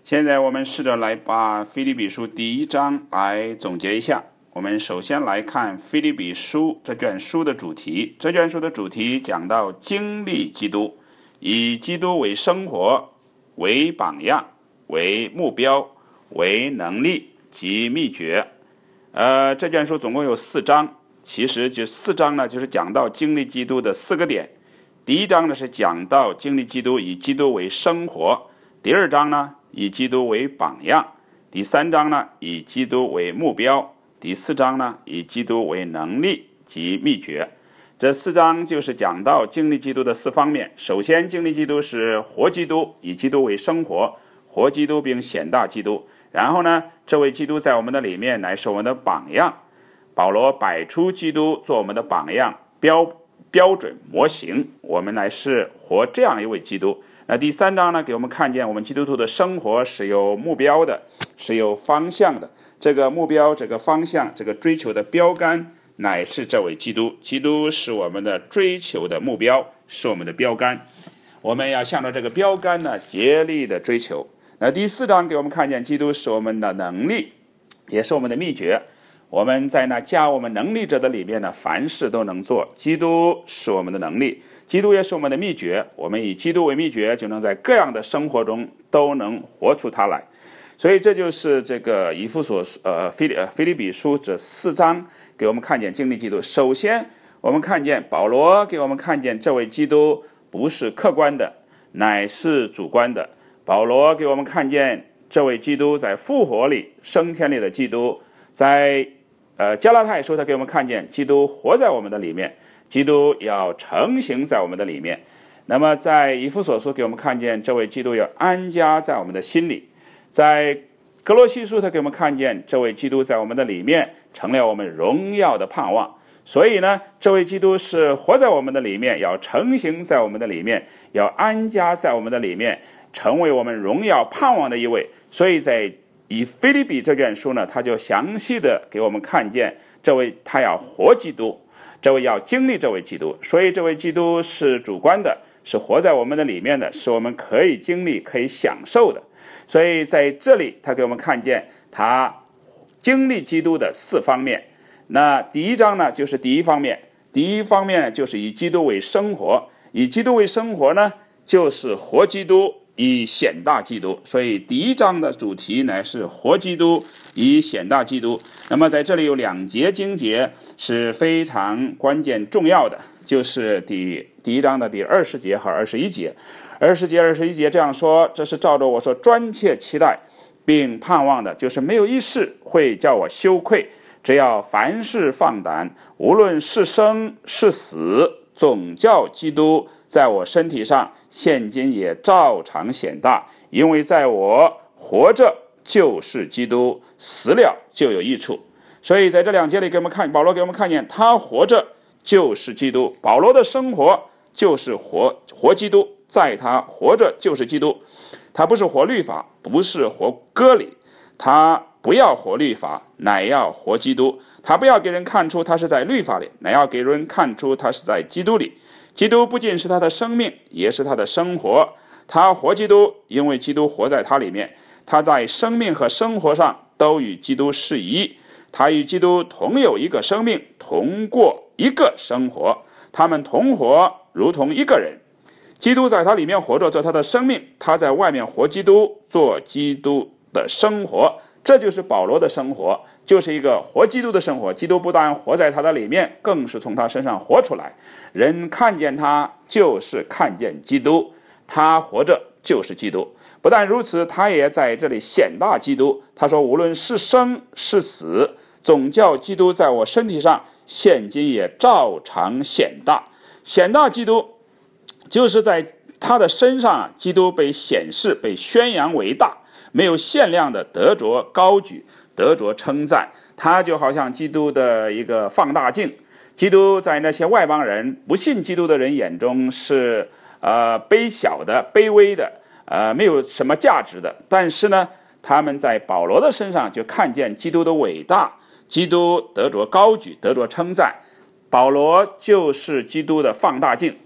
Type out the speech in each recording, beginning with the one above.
现在我们试着来把腓立比书第1章来总结一下。我们首先来看腓立比书这卷书的主题。这卷书的主题讲到经历基督，以基督为生活、为榜样、为目标、为能力及秘诀。这卷书总共有4章，其实这4章呢，就是讲到经历基督的4个点。第1章呢是讲到经历基督，以基督为生活；第2章呢以基督为榜样；第3章呢以基督为目标；第4章呢以基督为能力及秘诀。这4章就是讲到经历基督的4方面。首先，经历基督是活基督，以基督为生活，活基督并显大基督。然后呢，这位基督在我们的里面乃是我们的榜样。保罗摆出基督做我们的榜样、标准模型，我们乃是活这样一位基督。那第3章呢，给我们看见我们基督徒的生活是有目标的，是有方向的。这个目标、这个方向、这个追求的标杆，乃是这位基督。基督是我们的追求的目标，是我们的标杆。我们要向着这个标杆呢，竭力的追求。那第4章给我们看见，基督是我们的能力，也是我们的秘诀。我们在那加我们能力者的里面呢，凡事都能做。基督是我们的能力，基督也是我们的秘诀。我们以基督为秘诀，就能在各样的生活中都能活出它来。所以这就是这个以弗所腓立比书这4章给我们看见经历基督。首先，我们看见保罗给我们看见这位基督不是客观的，乃是主观的。保罗给我们看见这位基督在复活里、升天里的基督。在加拉太书他给我们看见基督活在我们的里面，基督要成形在我们的里面。那么在以弗所书给我们看见这位基督要安家在我们的心里。在哥罗西书他给我们看见这位基督在我们的里面成了我们荣耀的盼望。所以呢，这位基督是活在我们的里面，要成形在我们的里面，要安家在我们的里面，成为我们荣耀盼望的一位。所以在以腓立比这卷书呢，他就详细的给我们看见这位他要活基督，这位要经历这位基督。所以这位基督是主观的，是活在我们的里面的，是我们可以经历可以享受的。所以在这里他给我们看见他经历基督的4方面。那第1章呢就是第一方面，第一方面就是以基督为生活，以基督为生活呢就是活基督，以显大基督。所以第1章的主题乃是活基督，以显大基督。那么在这里有2节经节是非常关键重要的，就是第1章的第20节和21节。20节、21节这样说：这是照着我所专切期待并盼望的，就是没有一事会叫我羞愧，只要凡事放胆，无论是生是死，总叫基督在我身体上现今也照常显大。因为在我活着就是基督，死了就有益处。所以在这2节里给我们看，保罗给我们看见他活着就是基督，保罗的生活就是活基督，在他活着就是基督。他不是活律法，不是活割礼，他不要活律法，乃要活基督。他不要给人看出他是在律法里，乃要给人看出他是在基督里。基督不仅是他的生命，也是他的生活。他活基督，因为基督活在他里面，他在生命和生活上都与基督适宜。他与基督同有一个生命，同过一个生活，他们同活如同一个人。基督在他里面活着，做他的生命，他在外面活基督，做基督的生活。这就是保罗的生活，就是一个活基督的生活。基督不但活在他的里面，更是从他身上活出来。人看见他就是看见基督，他活着就是基督。不但如此，他也在这里显大基督。他说无论是生是死，总叫基督在我身体上现今也照常显大。显大基督就是在他的身上，基督被显示、被宣扬为大，没有限量的得着高举，得着称赞。他就好像基督的一个放大镜。基督在那些外邦人、不信基督的人眼中是卑小的、卑微的，没有什么价值的。但是呢，他们在保罗的身上就看见基督的伟大，基督得着高举，得着称赞。保罗就是基督的放大镜。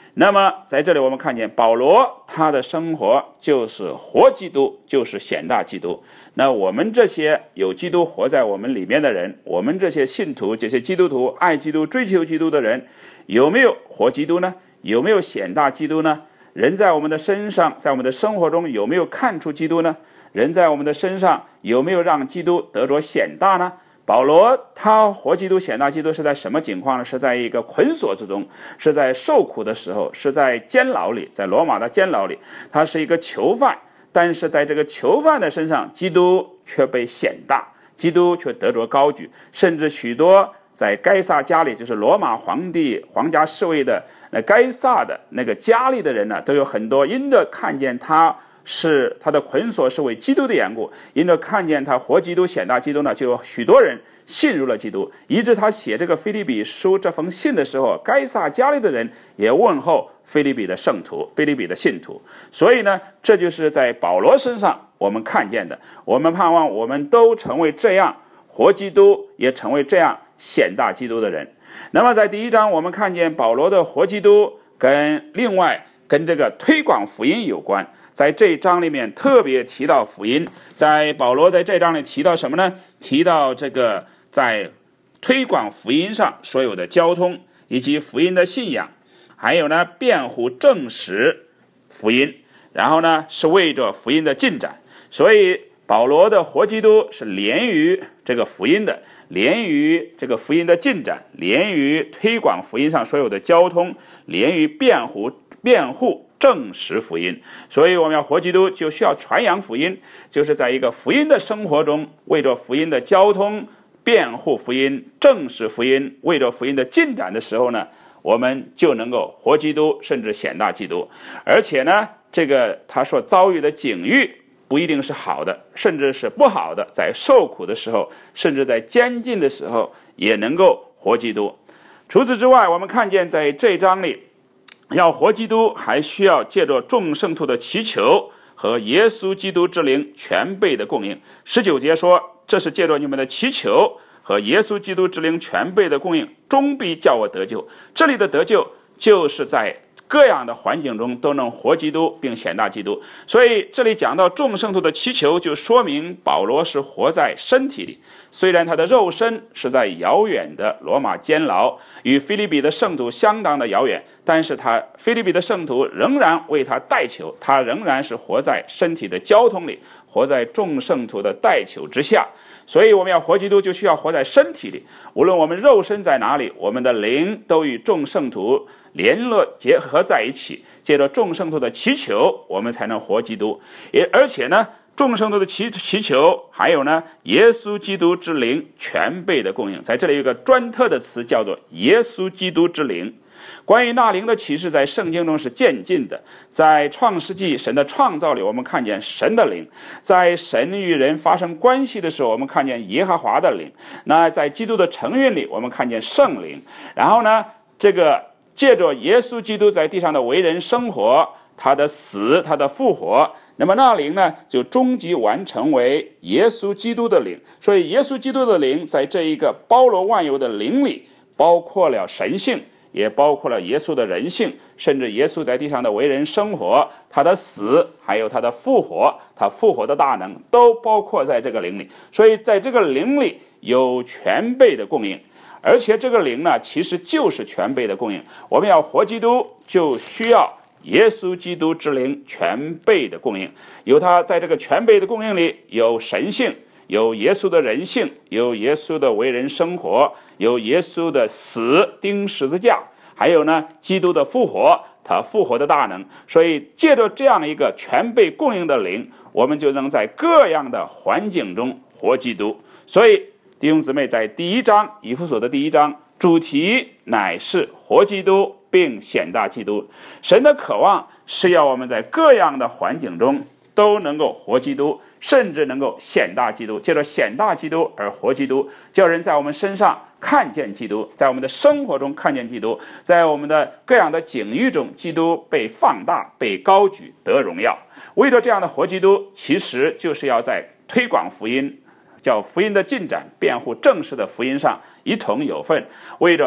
那么在这里我们看见保罗他的生活就是活基督，就是显大基督。那我们这些有基督活在我们里面的人，我们这些信徒，这些基督徒，爱基督追求基督的人，有没有活基督呢？有没有显大基督呢？人在我们的身上，在我们的生活中有没有看出基督呢？人在我们的身上有没有让基督得着显大呢？保罗他活基督显大基督是在什么情况呢？是在一个捆锁之中，是在受苦的时候，是在监牢里，在罗马的监牢里，他是一个囚犯，但是在这个囚犯的身上，基督却被显大，基督却得着高举，甚至许多在该撒家里，就是罗马皇帝皇家侍卫的那该撒的那个家里的人呢，都有很多因着看见他的捆锁是为基督的缘故，因着看见他活基督显大基督呢，就有许多人信入了基督，以致他写这个腓立比书这封信的时候，该撒家里的人也问候腓立比的圣徒，腓立比的信徒。所以呢，这就是在保罗身上我们看见的。我们盼望我们都成为这样活基督，也成为这样显大基督的人。那么在第1章我们看见保罗的活基督另外跟这个推广福音有关，在这一章里面特别提到福音。在保罗在这章里提到什么呢？提到这个在推广福音上所有的交通，以及福音的信仰，还有呢辩护证实福音，然后呢是为着福音的进展。所以保罗的活基督是连于这个福音的，连于这个福音的进展，连于推广福音上所有的交通，连于辩护证实福音。所以我们要活基督，就需要传扬福音，就是在一个福音的生活中，为着福音的交通，辩护福音，证实福音，为着福音的进展的时候呢，我们就能够活基督，甚至显大基督。而且呢，这个他所遭遇的境遇不一定是好的，甚至是不好的，在受苦的时候，甚至在监禁的时候，也能够活基督。除此之外，我们看见在这章里，要活基督，还需要借着众圣徒的祈求和耶稣基督之灵全备的供应。19节说，这是借着你们的祈求和耶稣基督之灵全备的供应，终必叫我得救。这里的得救，就是在各样的环境中都能活基督并显大基督。所以这里讲到众圣徒的祈求，就说明保罗是活在身体里，虽然他的肉身是在遥远的罗马监牢，与腓立比的圣徒相当的遥远，但是腓立比的圣徒仍然为他代求，他仍然是活在身体的交通里，活在众圣徒的代求之下。所以我们要活基督，就需要活在身体里，无论我们肉身在哪里，我们的灵都与众圣徒联络结合在一起，借着众圣徒的祈求，我们才能活基督。而且呢，众圣徒的祈求，还有呢，耶稣基督之灵全备的供应。在这里有一个专特的词，叫做耶稣基督之灵。关于那灵的启示，在圣经中是渐进的。在创世纪神的创造里，我们看见神的灵；在神与人发生关系的时候，我们看见耶和华的灵。那在基督的承运里，我们看见圣灵。然后呢，这个借着耶稣基督在地上的为人生活，他的死，他的复活，那么那灵呢，就终极完成为耶稣基督的灵。所以耶稣基督的灵在这一个包罗万有的灵里，包括了神性，也包括了耶稣的人性，甚至耶稣在地上的为人生活，他的死，还有他的复活，他复活的大能，都包括在这个灵里。所以在这个灵里有全备的供应，而且这个灵呢，其实就是全备的供应。我们要活基督，就需要耶稣基督之灵全备的供应。有他在这个全备的供应里，有神性，有耶稣的人性，有耶稣的为人生活，有耶稣的死钉十字架，还有呢基督的复活，他复活的大能。所以借着这样一个全备供应的灵，我们就能在各样的环境中活基督。所以弟兄姊妹，在第1章以弗所的第1章，主题乃是活基督并显大基督。神的渴望是要我们在各样的环境中都能够活基督，甚至能够显大基督，借着显大基督而活基督，叫人在我们身上看见基督，在我们的生活中看见基督，在我们的各样的境遇中，基督被放大，被高举，得荣耀。为了这样的活基督，其实就是要在推广福音，叫福音的进展，辩护正式的福音上一同有份，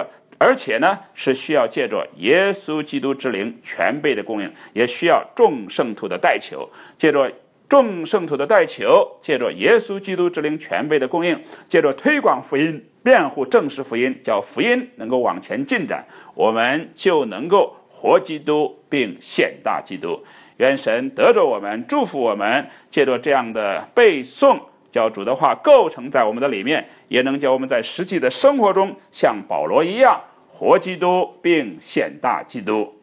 而且呢是需要借着耶稣基督之灵全备的供应，也需要众圣徒的代求，借着众圣徒的代求，借着耶稣基督之灵全备的供应，借着推广福音、辩护证实福音，叫福音能够往前进展，我们就能够活基督并显大基督。愿神得着我们，祝福我们，借着这样的背诵，叫主的话构成在我们的里面，也能叫我们在实际的生活中像保罗一样活基督并显大基督。